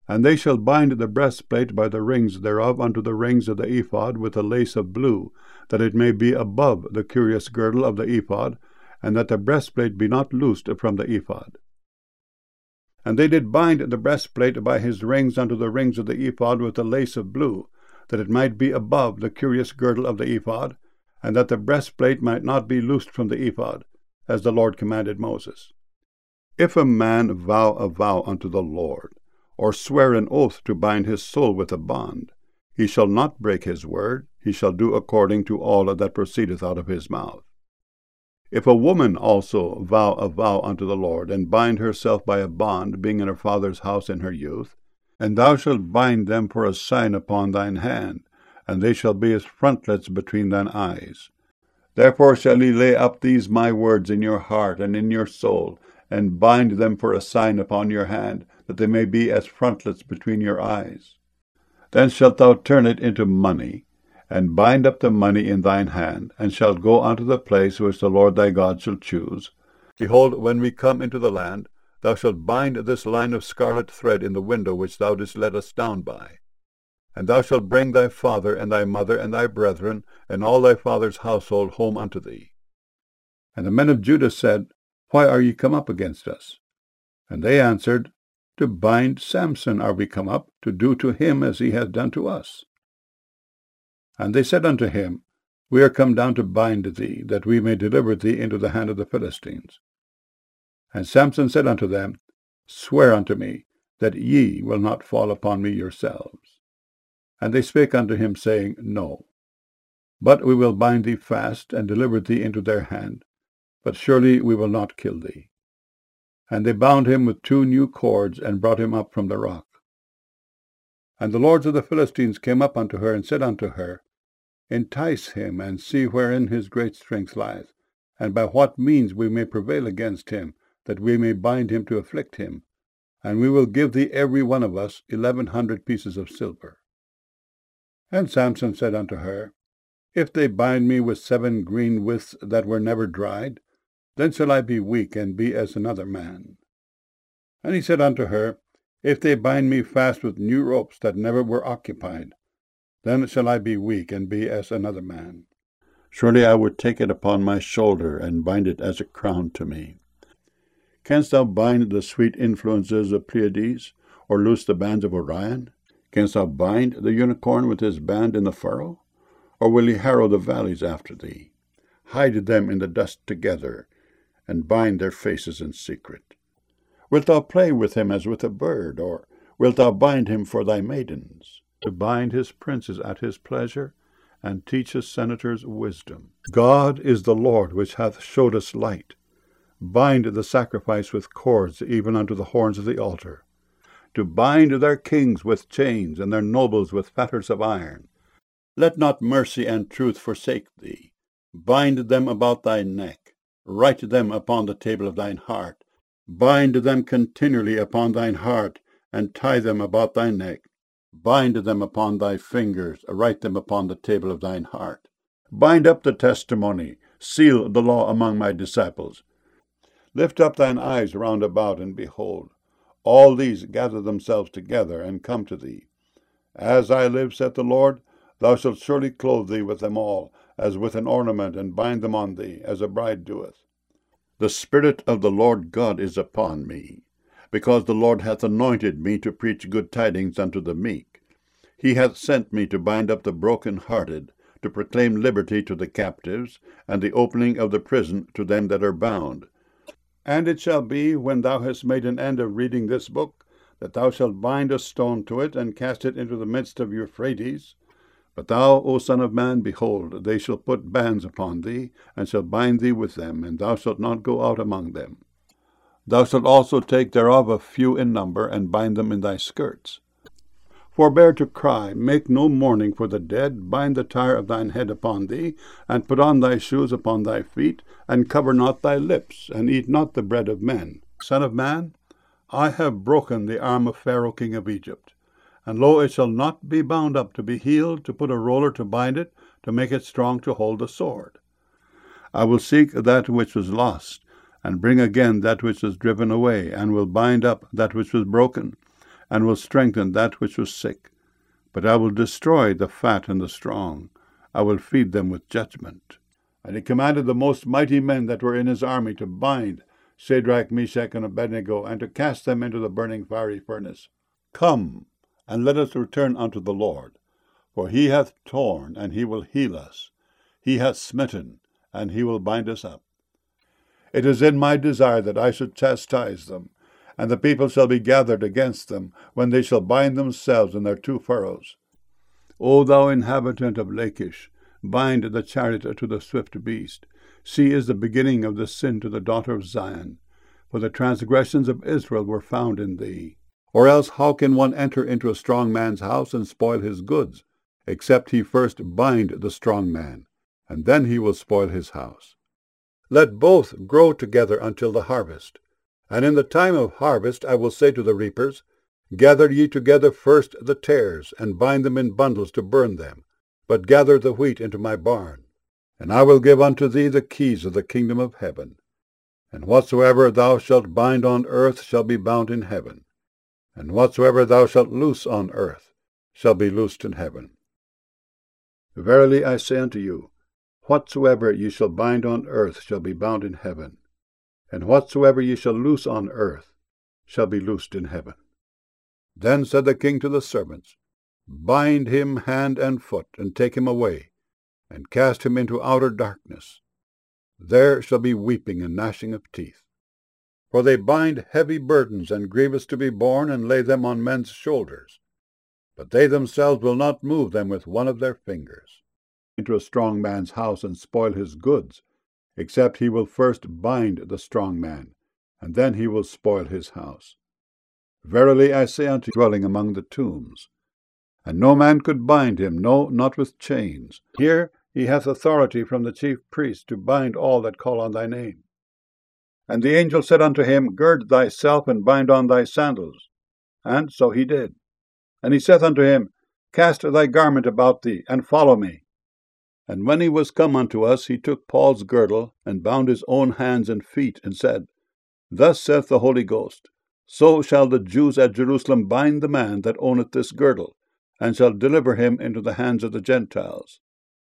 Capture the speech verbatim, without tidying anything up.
And they shall bind the breastplate by the rings thereof unto the rings of the ephod with a lace of blue, that it may be above the curious girdle of the ephod, and that the breastplate be not loosed from the ephod. And they did bind the breastplate by his rings unto the rings of the ephod with a lace of blue, that it might be above the curious girdle of the ephod, and that the breastplate might not be loosed from the ephod, as the Lord commanded Moses. If a man vow a vow unto the Lord, or swear an oath to bind his soul with a bond, he shall not break his word, he shall do according to all that proceedeth out of his mouth. If a woman also vow a vow unto the Lord, and bind herself by a bond, being in her father's house in her youth, and thou shalt bind them for a sign upon thine hand, and they shall be as frontlets between thine eyes. Therefore shall ye lay up these my words in your heart and in your soul, and bind them for a sign upon your hand, that they may be as frontlets between your eyes. Then shalt thou turn it into money, and bind up the money in thine hand, and shalt go unto the place which the Lord thy God shall choose. Behold, when we come into the land, thou shalt bind this line of scarlet thread in the window which thou didst let us down by. And thou shalt bring thy father and thy mother and thy brethren and all thy father's household home unto thee. And the men of Judah said, Why are ye come up against us? And they answered, To bind Samson are we come up, to do to him as he hath done to us. And they said unto him, We are come down to bind thee, that we may deliver thee into the hand of the Philistines. And Samson said unto them, Swear unto me, that ye will not fall upon me yourselves. And they spake unto him, saying, No. But we will bind thee fast, and deliver thee into their hand, but surely we will not kill thee. And they bound him with two new cords, and brought him up from the rock. And the lords of the Philistines came up unto her, and said unto her, Entice him, and see wherein his great strength lieth, and by what means we may prevail against him, that we may bind him to afflict him. And we will give thee every one of us eleven hundred pieces of silver. And Samson said unto her, If they bind me with seven green withs that were never dried, then shall I be weak, and be as another man. And he said unto her, If they bind me fast with new ropes that never were occupied, then shall I be weak, and be as another man. Surely I would take it upon my shoulder, and bind it as a crown to me. Canst thou bind the sweet influences of Pleiades, or loose the bands of Orion? Canst thou bind the unicorn with his band in the furrow? Or will he harrow the valleys after thee? Hide them in the dust together, and bind their faces in secret. Wilt thou play with him as with a bird, or wilt thou bind him for thy maidens, to bind his princes at his pleasure, and teach his senators wisdom? God is the Lord which hath showed us light. Bind the sacrifice with cords, even unto the horns of the altar, to bind their kings with chains, and their nobles with fetters of iron. Let not mercy and truth forsake thee. Bind them about thy neck. Write them upon the table of thine heart. Bind them continually upon thine heart, and tie them about thy neck. Bind them upon thy fingers. Write them upon the table of thine heart. Bind up the testimony. Seal the law among my disciples. Lift up thine eyes round about, and behold, all these gather themselves together, and come to thee. As I live, saith the Lord, thou shalt surely clothe thee with them all, as with an ornament, and bind them on thee, as a bride doeth. The Spirit of the Lord God is upon me, because the Lord hath anointed me to preach good tidings unto the meek. He hath sent me to bind up the broken-hearted, to proclaim liberty to the captives, and the opening of the prison to them that are bound. And it shall be, when thou hast made an end of reading this book, that thou shalt bind a stone to it, and cast it into the midst of Euphrates. But thou, O son of man, behold, they shall put bands upon thee, and shall bind thee with them, and thou shalt not go out among them. Thou shalt also take thereof a few in number, and bind them in thy skirts. Forbear to cry, make no mourning for the dead, bind the tire of thine head upon thee, and put on thy shoes upon thy feet, and cover not thy lips, and eat not the bread of men. Son of man, I have broken the arm of Pharaoh king of Egypt, and lo, it shall not be bound up to be healed, to put a roller to bind it, to make it strong to hold the sword. I will seek that which was lost, and bring again that which was driven away, and will bind up that which was broken, and will strengthen that which was sick. But I will destroy the fat and the strong. I will feed them with judgment. And he commanded the most mighty men that were in his army to bind Shadrach, Meshach, and Abednego, and to cast them into the burning fiery furnace. Come, and let us return unto the Lord. For he hath torn, and he will heal us. He hath smitten, and he will bind us up. It is in my desire that I should chastise them, and the people shall be gathered against them, when they shall bind themselves in their two furrows. O thou inhabitant of Lachish, bind the chariot to the swift beast. She is the beginning of the sin to the daughter of Zion, for the transgressions of Israel were found in thee. Or else how can one enter into a strong man's house and spoil his goods, except he first bind the strong man, and then he will spoil his house? Let both grow together until the harvest. And in the time of harvest I will say to the reapers, Gather ye together first the tares, and bind them in bundles to burn them, but gather the wheat into my barn. And I will give unto thee the keys of the kingdom of heaven. And whatsoever thou shalt bind on earth shall be bound in heaven, and whatsoever thou shalt loose on earth shall be loosed in heaven. Verily I say unto you, whatsoever ye shall bind on earth shall be bound in heaven, and whatsoever ye shall loose on earth shall be loosed in heaven. Then said the king to the servants, Bind him hand and foot, and take him away, and cast him into outer darkness. There shall be weeping and gnashing of teeth. For they bind heavy burdens and grievous to be borne, and lay them on men's shoulders, but they themselves will not move them with one of their fingers. Into a strong man's house and spoil his goods, except he will first bind the strong man, and then he will spoil his house. Verily I say unto you, dwelling among the tombs, and no man could bind him, no, not with chains. Here he hath authority from the chief priest to bind all that call on thy name. And the angel said unto him, Gird thyself, and bind on thy sandals. And so he did. And he saith unto him, Cast thy garment about thee, and follow me. And when he was come unto us, he took Paul's girdle, and bound his own hands and feet, and said, Thus saith the Holy Ghost, So shall the Jews at Jerusalem bind the man that owneth this girdle, and shall deliver him into the hands of the Gentiles.